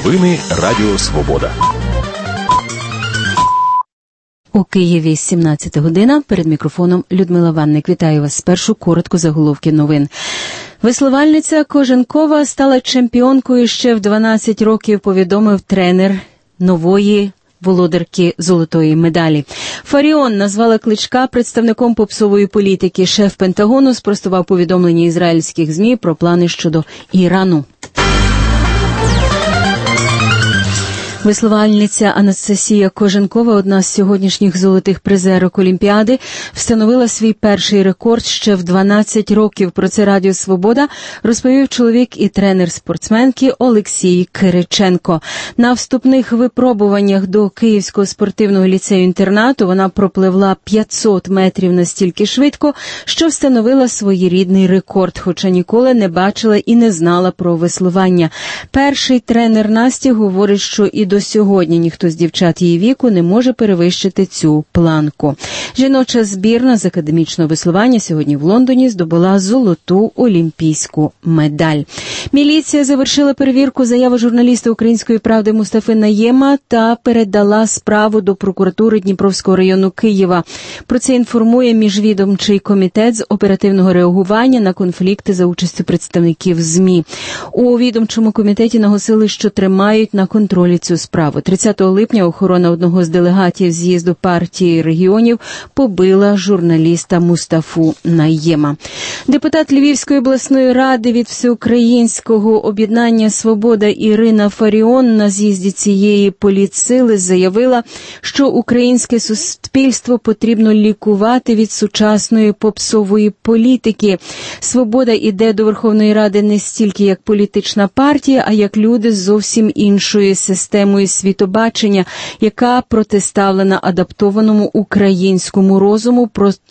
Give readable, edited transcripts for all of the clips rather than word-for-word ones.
Новини Радіо Свобода. У Києві 17 година. Перед мікрофоном Людмила Ванник. Вітаю вас. Спершу коротко заголовки новин. Веслувальниця Коженкова стала чемпіонкою ще в 12 років, повідомив тренер нової володарки золотої медалі. Фаріон назвала Кличка представником попсової політики. Шеф Пентагону спростував повідомлення ізраїльських ЗМІ про плани щодо Ірану. Веслувальниця Анастасія Коженкова, одна з сьогоднішніх золотих призерок Олімпіади, встановила свій перший рекорд ще в 12 років. Про це Радіо Свобода розповів чоловік і тренер спортсменки Олексій Кириченко. На вступних випробуваннях до Київського спортивного ліцею-інтернату вона пропливла 500 метрів настільки швидко, що встановила своєрідний рекорд, хоча ніколи не бачила і не знала про веслування. Перший тренер Насті говорить, що і до сьогодні ніхто з дівчат її віку не може перевищити цю планку. Жіноча збірна з академічного веслування сьогодні в Лондоні здобула золоту олімпійську медаль. Міліція завершила перевірку заяви журналіста «Української правди» Мустафи Наєма та передала справу до прокуратури Дніпровського району Києва. Про це інформує міжвідомчий комітет з оперативного реагування на конфлікти за участю представників ЗМІ. У відомчому комітеті наголосили, що тримають на контролі цю справу. 30 липня охорона одного з делегатів з'їзду партії регіонів побила журналіста Мустафу Наєма. Депутат Львівської обласної ради від Всеукраїнського об'єднання «Свобода» Ірина Фаріон на з'їзді цієї політсили заявила, що українське суспільство потрібно лікувати від сучасної попсової політики. «Свобода» іде до Верховної Ради не стільки як політична партія, а як люди з зовсім іншої системою світобачення, яка протиставлена адаптованому українському розуму,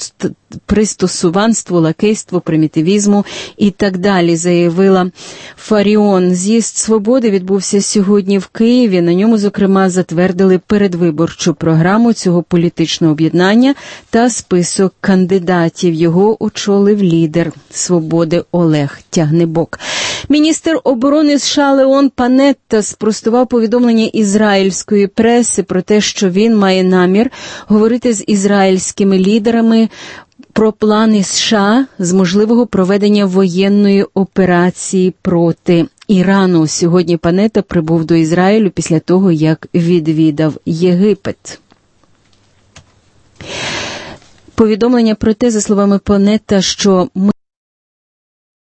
пристосуванству, лакейству, примітивізму і так далі, заявила Фаріон. З'їзд «Свободи» відбувся сьогодні в Києві. На ньому, зокрема, затвердили передвиборчу програму цього політичного об'єднання та список кандидатів. Його очолив лідер «Свободи» Олег Тягнебок. Міністр оборони США Леон Панетта спростував повідомлення ізраїльської преси про те, що він має намір говорити з ізраїльськими лідерами про плани США з можливого проведення воєнної операції проти Ірану. Сьогодні Панетта прибув до Ізраїлю після того, як відвідав Єгипет. Повідомлення про те, за словами Панетта, що ми